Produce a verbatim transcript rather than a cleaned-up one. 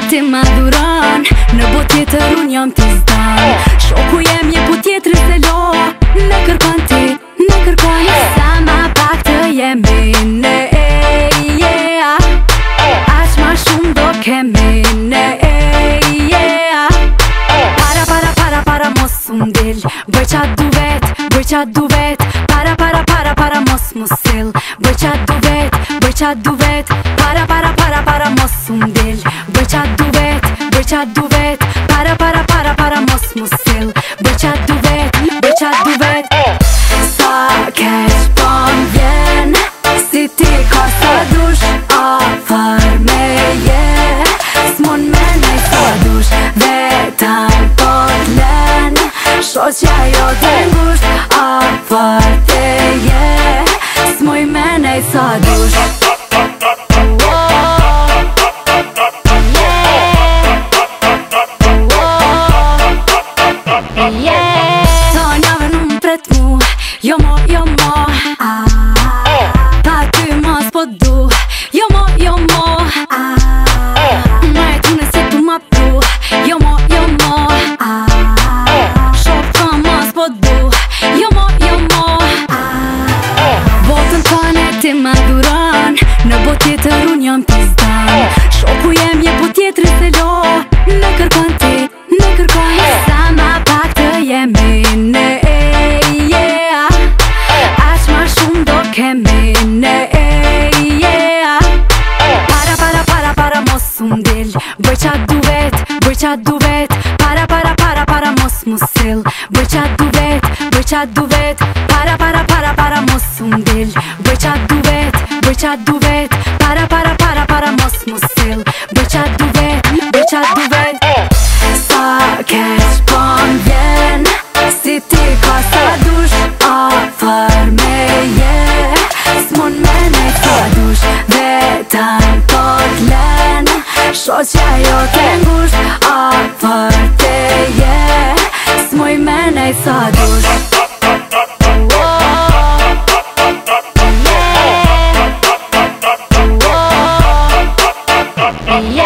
ti madhuron, në bot tjetër unë jam t'i zdan. Shoku jem je po tjetër se lo, në kërkon ti, në kërkon sa ma pak të jemi ne, yeah. Aq ma shumë do kemi ne, yeah. Para, para, para, para mos unë dil, bëj qa du vet, bëj qa du vet. Para, para, para, para mos mu sil, bëj qa du vet, bëj qa du vet. Para, para, para, para mos unë dil, bëj qa du vet, bëj qa du vet. Para, para, para, para mos mu sil, bëj qa du vet, bëj qa du vet. Sa keq po m'vjen, si ti ka sa dush, afar me je. S'mon me nej sa dush, vetam po t'len, shoqja jo të ngusht, afar te je. S'moj me nej sa dush. Jo mo, jo mo, pa ty ma s'po du. Jo mo, jo mo, ma e t'une se tu ma pru. Jo mo, jo mo, shok ka ma s'po du. Jo mo, jo mo, botën tane ti madhuron, në bot tjetër unë jam t'i zdan. Shoku jem je po tjetër se lo, në kërkon ti, në kërkon sa ma pak të jemi ne, yeah. Aq ma shumë do kemi ne, yeah. Para, para, para, para mos unë dil, bëj qa du vet, bëj qa du vet. Para, para, para, para mos mu sil, bëj qa du vet, bëj qa du vet. Para, para, para, para mos unë dil, bëj qa du vet, bëj qa du vet. Para, para, para, para mos mu sil, bëj qa du vet, bëj qa du vet. Sa keq po m'vjen, si ti ka sa dush, afar me je. S'mon me nej sa dush, vetam po t'len, shoqja jo të ngusht, afar te je. S'moj me nej sa dush. Yeah.